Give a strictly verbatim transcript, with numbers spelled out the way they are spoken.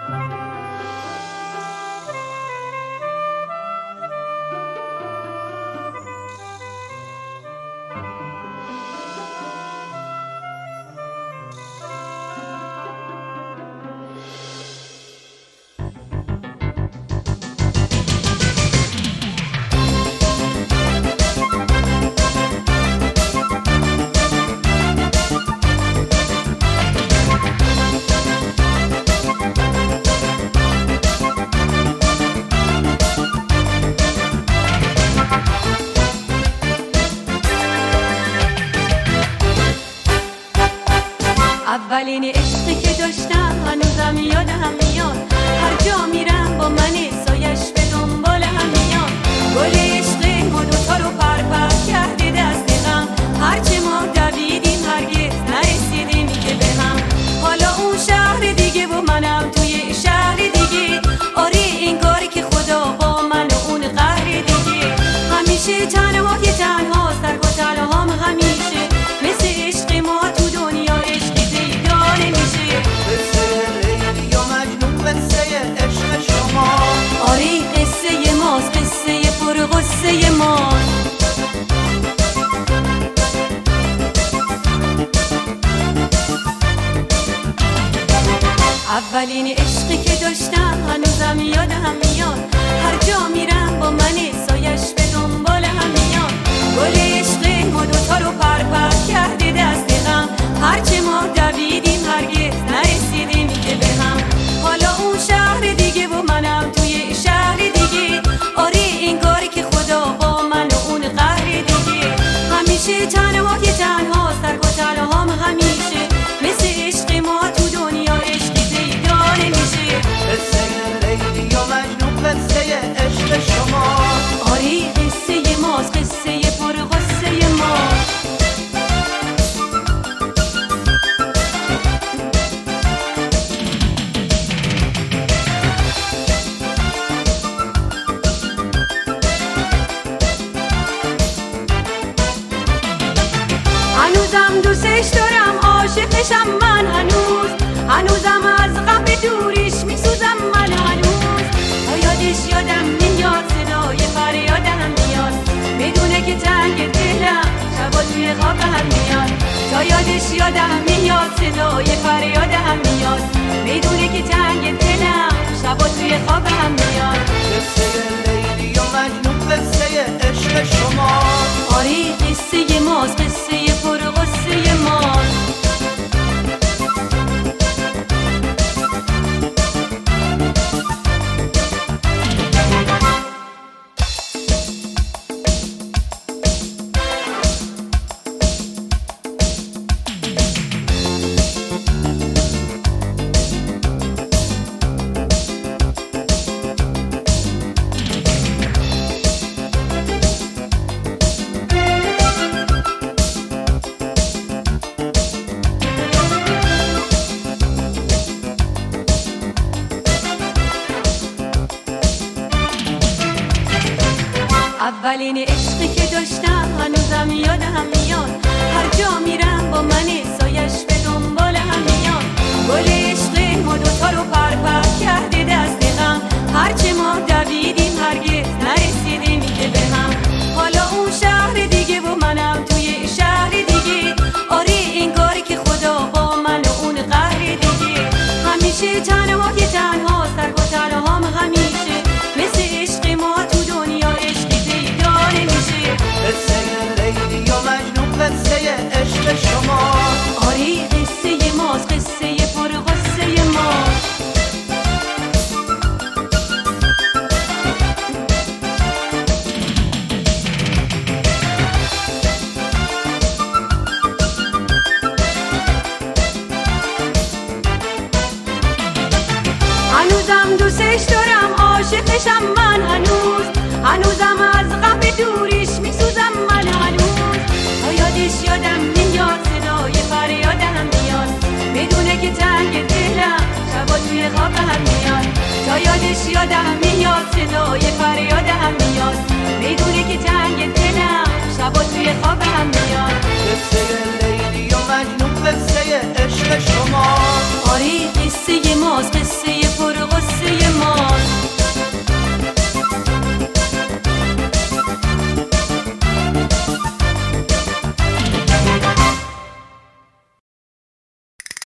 اولین عشقی که داشتم هنوزم یادم میاد، هر جا میرم با من سایش به دنبالم میاد. گل عشق ما دوتا رو پر پر کرده دست غم، هرچه ما دویدیم هرگز نرسیدیم که به هم. حالا اون شهر دیگه و منم توی شهر دیگه، آره این کاری که خدا با من و اون قهر دیگه. همیشه تنها که تنها سرک و تنهام همیشه، مثل عشق ما تو دنیا عشقی پیدا نمیشه. قصه لیلی و مجنون قصه عشق شما، آره قصه ماست قصه پر غصه ماست. اولین عشقی که داشتم هنوزم یادم میاد، هر جا میرم با من سایش به دنبالم میاد. گل عشق ما دوتا رو پر پر کرده دست غم، هرچه ما دویدیم هرگز نرسیدیم که به هم. حالا اون شهر دیگه و منم توی شهر دیگه، آره این کاری که خدا با من و اون قهر دیگه. همیشه تنها که تنها سرک و تنهام همیشه، مثل عشق ما تو دنیا عشقی پیدا نمیشه. قصه لیلی و مجنون قصه عشق شما، آره قصه ماست قصه پر غصه ماست. هنوزم دوستش دارم عاشقشم من هنوز، هنوزم از غم دوریش میسوزم من هنوز. تا یادش یادم میاد صدای فریادم میاد، بدونه که تنگ دلم شبا توی خوابم میاد. تا یادش یادم میاد صدای فریادم میاد، بدونه که تنگ دلم شبا توی خوابم میاد. قصه لیلی و مجنون قصه عشق شما، آره قصه ماست قصه پر غصه ماست. اولین عشقی که داشتم هنوزم یادم میاد، هر جا میرم با من سایش به دنبالم میاد. گل عشق ما دوتا رو پر پر کرده دست غم، هرچه ما دویدیم هرگز نرسیدیم که به هم. حالا اون شهر دیگه و منم توی شهر دیگه، آره این کاری که خدا با من و اون قهر دیگه. همیشه تنها که تنها سرک و تنهام همیشه، مثل عشق ما تو دنیا عشقی پیدا نمیشه. قصه لیلی و مجنون قصه عشق شما، آره قصه ماست قصه پر غصه ماست. هنوزم دوستش دارم عاشقشم من هنوز، هنوزم از غم دوریش میسوزم من هنوز. تا یادش یادم میاد صدای فریادم میاد، بدونه که تنگ دلم شبا توی خوابم میاد. تا یادش یادم میاد صدای فریادم میاد، بدونه که تنگ دلم شبا توی خوابم میاد. قصه لیلی و مجنون قصه عشق شما،